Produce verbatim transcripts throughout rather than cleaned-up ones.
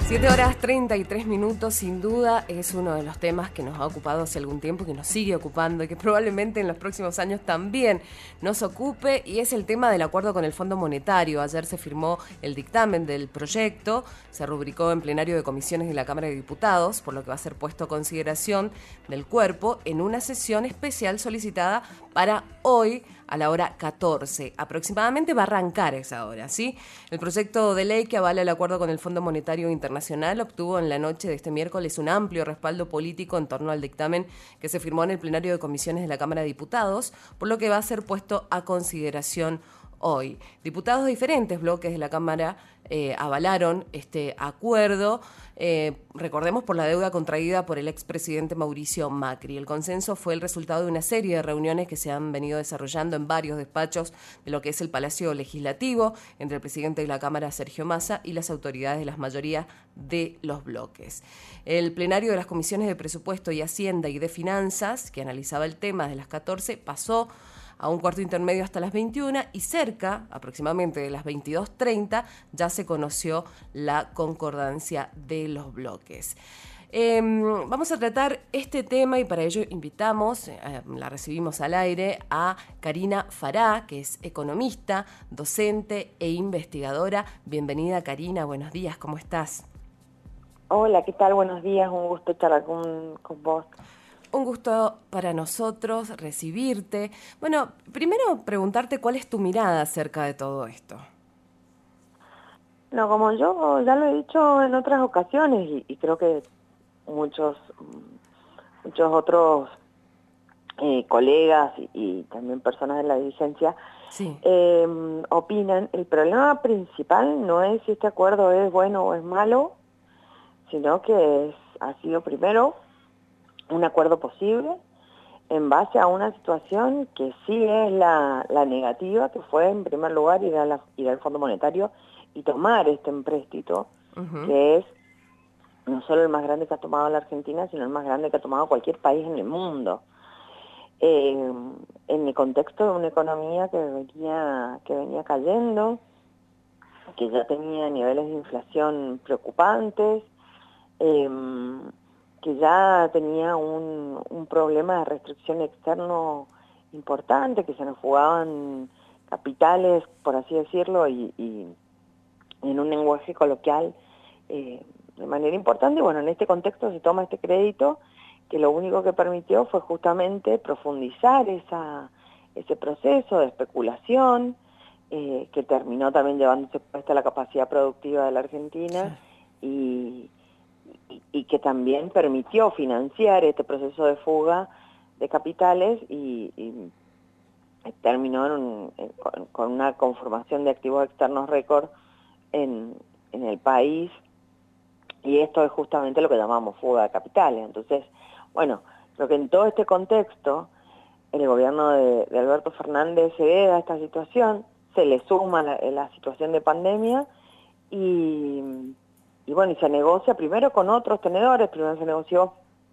Siete horas treinta y tres minutos, sin duda es uno de los temas que nos ha ocupado hace algún tiempo, que nos sigue ocupando y que probablemente en los próximos años también nos ocupe, y es el tema del acuerdo con el Fondo Monetario. Ayer se firmó el dictamen del proyecto, se rubricó en plenario de comisiones de la Cámara de Diputados, por lo que va a ser puesto a consideración del cuerpo en una sesión especial solicitada para hoy a la hora catorce. Aproximadamente va a arrancar esa hora, ¿sí? El proyecto de ley que avala el acuerdo con el Fondo Monetario Internacional obtuvo en la noche de este miércoles un amplio respaldo político en torno al dictamen que se firmó en el plenario de comisiones de la Cámara de Diputados, por lo que va a ser puesto a consideración hoy. Diputados de diferentes bloques de la Cámara eh, avalaron este acuerdo, eh, recordemos por la deuda contraída por el expresidente Mauricio Macri. El consenso fue el resultado de una serie de reuniones que se han venido desarrollando en varios despachos de lo que es el Palacio Legislativo, entre el presidente de la Cámara, Sergio Massa, y las autoridades de las mayorías de los bloques. El plenario de las comisiones de Presupuesto y Hacienda y de Finanzas, que analizaba el tema de las catorce, pasó a un cuarto intermedio hasta las veintiuna, y cerca, aproximadamente de las veintidós treinta, ya se conoció la concordancia de los bloques. Eh, vamos a tratar este tema y para ello invitamos, eh, la recibimos al aire, a Karina Farah, que es economista, docente e investigadora. Bienvenida, Karina, buenos días, ¿cómo estás? Hola, ¿qué tal? Buenos días, un gusto estar con, con vos. Un gusto para nosotros recibirte. Bueno, primero preguntarte cuál es tu mirada acerca de todo esto. No, como yo ya lo he dicho en otras ocasiones y, y creo que muchos muchos otros eh, colegas y, y también personas de la dirigencia sí. eh, opinan, el problema principal no es si este acuerdo es bueno o es malo, sino que es, ha sido primero un acuerdo posible en base a una situación que sí es la, la negativa, que fue en primer lugar ir, a la, ir al Fondo Monetario y tomar este empréstito, uh-huh. que es no solo el más grande que ha tomado la Argentina, sino el más grande que ha tomado cualquier país en el mundo. Eh, en el contexto de una economía que venía, que venía cayendo, que ya tenía niveles de inflación preocupantes, eh, que ya tenía un, un problema de restricción externo importante, que se nos fugaban capitales, por así decirlo, y, y en un lenguaje coloquial eh, de manera importante. Y bueno, en este contexto se toma este crédito, que lo único que permitió fue justamente profundizar esa, ese proceso de especulación, eh, que terminó también llevándose puesta la capacidad productiva de la Argentina, sí. y Y, y que también permitió financiar este proceso de fuga de capitales y, y terminó en un, en, con, con una conformación de activos externos récord en, en el país, y esto es justamente lo que llamamos fuga de capitales. Entonces, bueno, creo que en todo este contexto el gobierno de, de Alberto Fernández se ve a esta situación, se le suma la, la situación de pandemia y... Y bueno, y se negocia primero con otros tenedores, primero se negoció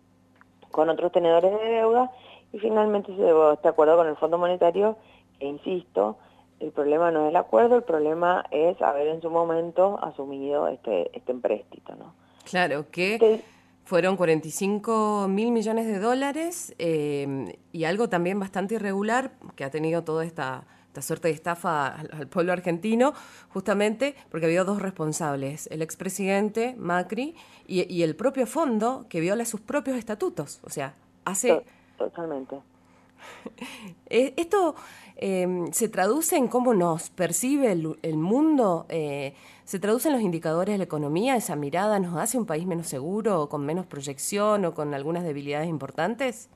con otros tenedores de deuda y finalmente se llegó a este acuerdo con el Fondo Monetario, que insisto, el problema no es el acuerdo, el problema es haber en su momento asumido este, este empréstito, ¿no? Claro, que este... fueron cuarenta y cinco mil millones de dólares eh, y algo también bastante irregular que ha tenido toda esta... esta suerte de estafa al, al pueblo argentino, justamente porque había dos responsables, el expresidente Macri y, y el propio fondo que viola sus propios estatutos. O sea, hace... Totalmente. Esto eh, se traduce en cómo nos percibe el, el mundo, eh, se traduce en los indicadores de la economía, esa mirada nos hace un país menos seguro, con menos proyección o con algunas debilidades importantes.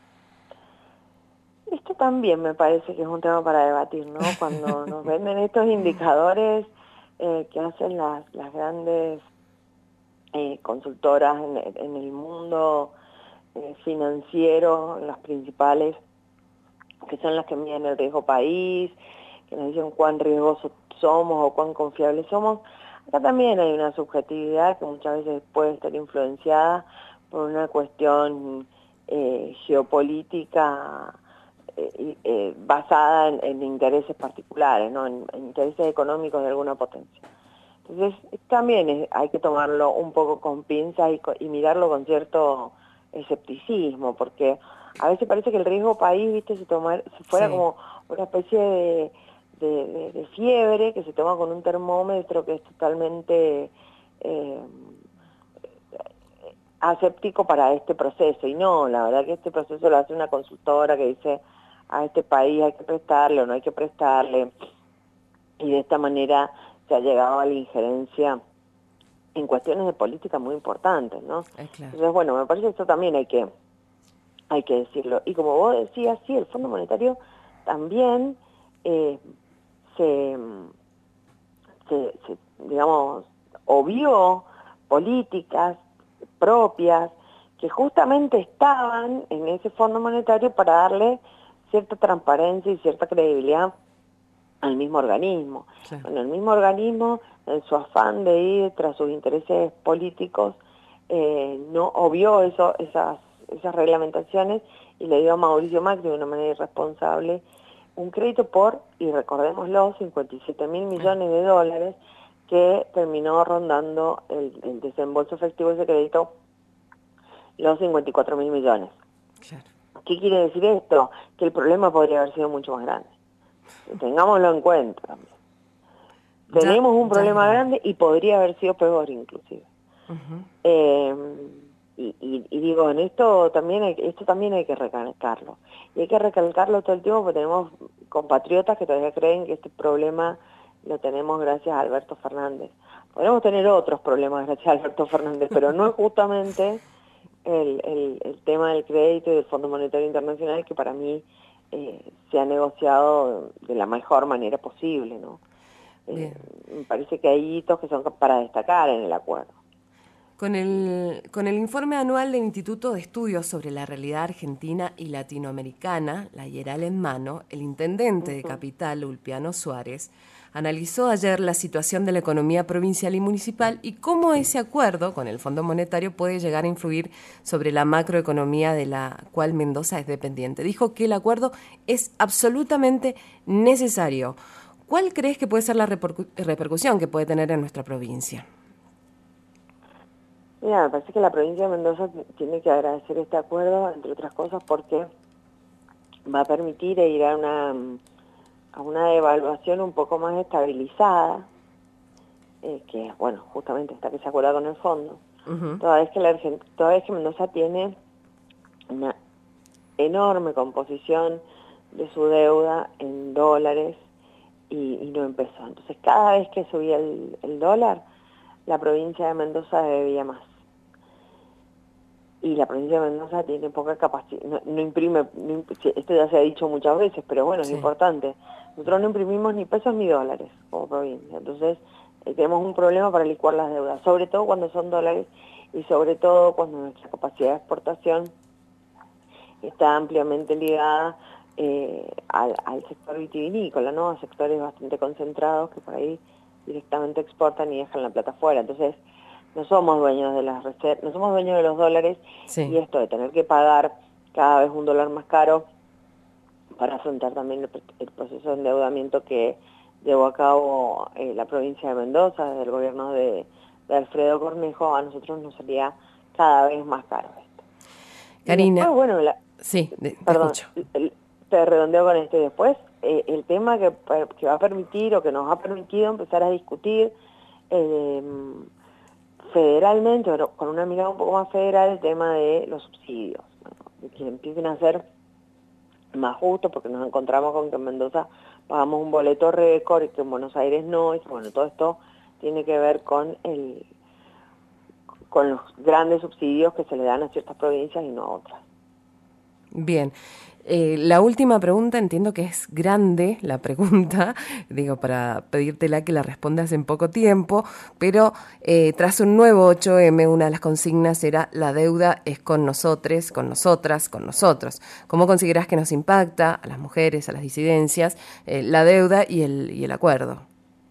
Esto también me parece que es un tema para debatir, ¿no? Cuando nos venden estos indicadores eh, que hacen las, las grandes eh, consultoras en, en el mundo eh, financiero, las principales, que son las que miden el riesgo país, que nos dicen cuán riesgosos somos o cuán confiables somos. Acá también hay una subjetividad que muchas veces puede estar influenciada por una cuestión eh, geopolítica Eh, eh, basada en, en intereses particulares, ¿no? en, en intereses económicos de alguna potencia. Entonces también es, hay que tomarlo un poco con pinzas y, y mirarlo con cierto escepticismo, porque a veces parece que el riesgo país, viste, se tomar, si fuera sí. como una especie de, de, de, de fiebre que se toma con un termómetro que es totalmente eh, aséptico para este proceso, y no, la verdad que este proceso lo hace una consultora que dice a este país hay que prestarle o no hay que prestarle, y de esta manera se ha llegado a la injerencia en cuestiones de política muy importantes, ¿no? Eh, claro. Entonces, bueno, me parece que esto también hay que hay que decirlo. Y como vos decías, sí, el Fondo Monetario también eh, se, se, se, digamos, obvió políticas propias que justamente estaban en ese Fondo Monetario para darle cierta transparencia y cierta credibilidad al mismo organismo. Claro. Bueno, el mismo organismo, en su afán de ir tras sus intereses políticos, eh, no obvió eso, esas, esas reglamentaciones y le dio a Mauricio Macri de una manera irresponsable un crédito por, y recordémoslo, cincuenta y siete mil millones de dólares, que terminó rondando el, el desembolso efectivo de ese crédito los cincuenta y cuatro mil millones. Claro. ¿Qué quiere decir esto? Que el problema podría haber sido mucho más grande. Tengámoslo en cuenta también. Ya, tenemos un problema grande. grande y podría haber sido peor inclusive. Uh-huh. eh, y, y, y digo, en esto también hay, esto también hay que recalcarlo. Y hay que recalcarlo todo el tiempo porque tenemos compatriotas que todavía creen que este problema lo tenemos gracias a Alberto Fernández. Podemos tener otros problemas gracias a Alberto Fernández, pero no es justamente el, el, el tema del crédito y del Fondo Monetario Internacional, que para mí eh, se ha negociado de la mejor manera posible, ¿no? Eh, me parece que hay hitos que son para destacar en el acuerdo. Con el, con el informe anual del Instituto de Estudios sobre la Realidad Argentina y Latinoamericana, la IERAL en mano, el intendente uh-huh. de Capital, Ulpiano Suárez, analizó ayer la situación de la economía provincial y municipal y cómo ese acuerdo con el Fondo Monetario puede llegar a influir sobre la macroeconomía de la cual Mendoza es dependiente. Dijo que el acuerdo es absolutamente necesario. ¿Cuál crees que puede ser la repercu- repercusión que puede tener en nuestra provincia? Mira, me parece que la provincia de Mendoza tiene que agradecer este acuerdo, entre otras cosas, porque va a permitir ir a una, a una evaluación un poco más estabilizada, eh, que, bueno, justamente está que se acuerda con el fondo. Uh-huh. Toda vez que la Argent- toda vez que Mendoza tiene una enorme composición de su deuda en dólares y, y no en pesos. Entonces, cada vez que subía el, el dólar, la provincia de Mendoza debía más. Y la provincia de Mendoza tiene poca capacidad, no, no imprime, no imp esto ya se ha dicho muchas veces, pero bueno, sí. Es importante. Nosotros no imprimimos ni pesos ni dólares como provincia, entonces eh, tenemos un problema para licuar las deudas, sobre todo cuando son dólares y sobre todo cuando nuestra capacidad de exportación está ampliamente ligada eh, al, al sector vitivinícola, ¿no? A sectores bastante concentrados que por ahí directamente exportan y dejan la plata afuera. Entonces, no somos dueños de las reservas, no somos dueños de los dólares, sí. Y esto de tener que pagar cada vez un dólar más caro para afrontar también el, el proceso de endeudamiento que llevó a cabo eh, la provincia de Mendoza, desde el gobierno de, de Alfredo Cornejo, a nosotros nos salía cada vez más caro esto. Karina, después, bueno, la, sí, te perdón, escucho. El, te redondeo con esto y después eh, el tema que, que va a permitir o que nos ha permitido empezar a discutir eh, federalmente, con una mirada un poco más federal, el tema de los subsidios, bueno, de que empiecen a ser más justos, porque nos encontramos con que en Mendoza pagamos un boleto récord y que en Buenos Aires no, y que bueno, todo esto tiene que ver con el con los grandes subsidios que se le dan a ciertas provincias y no a otras. Bien. Eh, la última pregunta, entiendo que es grande la pregunta, digo, para pedírtela que la respondas en poco tiempo, pero eh, tras un nuevo ocho eme, una de las consignas era la deuda es con nosotros, con nosotras, con nosotros. ¿Cómo considerás que nos impacta a las mujeres, a las disidencias, eh, la deuda y el, y el acuerdo?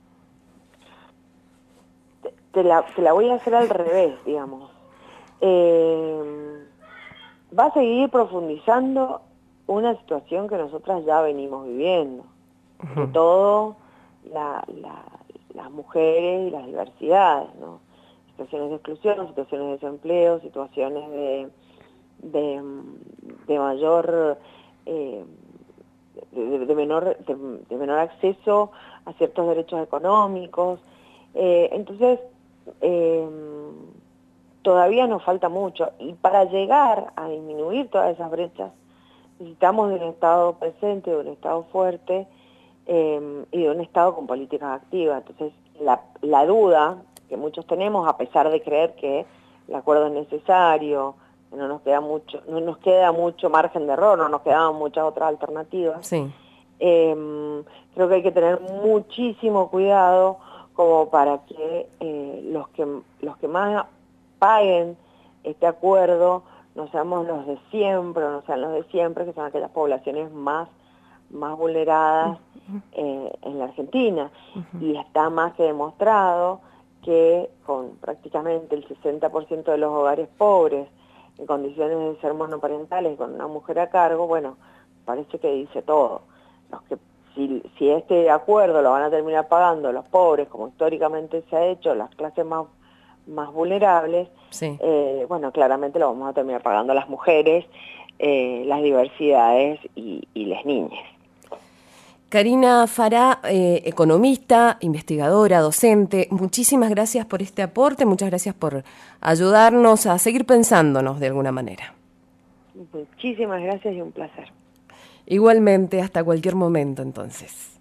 Te, te, la, te la voy a hacer al revés, digamos. Eh, va a seguir profundizando una situación que nosotras ya venimos viviendo, sobre uh-huh. todo la, la, las mujeres y las diversidades, ¿no? Situaciones de exclusión, situaciones de desempleo, situaciones de, de, de mayor, eh, de, de, menor, de, de menor acceso a ciertos derechos económicos. Eh, entonces, eh, todavía nos falta mucho, y para llegar a disminuir todas esas brechas necesitamos de un Estado presente, de un Estado fuerte eh, y de un Estado con políticas activas. Entonces, la, la duda que muchos tenemos, a pesar de creer que el acuerdo es necesario, que no nos queda mucho, no nos queda mucho margen de error, no nos quedaban muchas otras alternativas, Sí. eh, creo que hay que tener muchísimo cuidado como para que eh, los que los que más paguen este acuerdo no seamos los de siempre, o no sean los de siempre, que son aquellas poblaciones más, más vulneradas eh, en la Argentina. Uh-huh. Y está más que demostrado que con prácticamente el sesenta por ciento de los hogares pobres en condiciones de ser monoparentales con una mujer a cargo, bueno, parece que dice todo. Los que si, si este acuerdo lo van a terminar pagando los pobres, como históricamente se ha hecho, las clases más más vulnerables, sí. eh, bueno, claramente lo vamos a terminar pagando las mujeres, eh, las diversidades y, y las niñas. Karina Farah, eh, economista, investigadora, docente, muchísimas gracias por este aporte, muchas gracias por ayudarnos a seguir pensándonos de alguna manera. Muchísimas gracias y un placer. Igualmente, hasta cualquier momento entonces.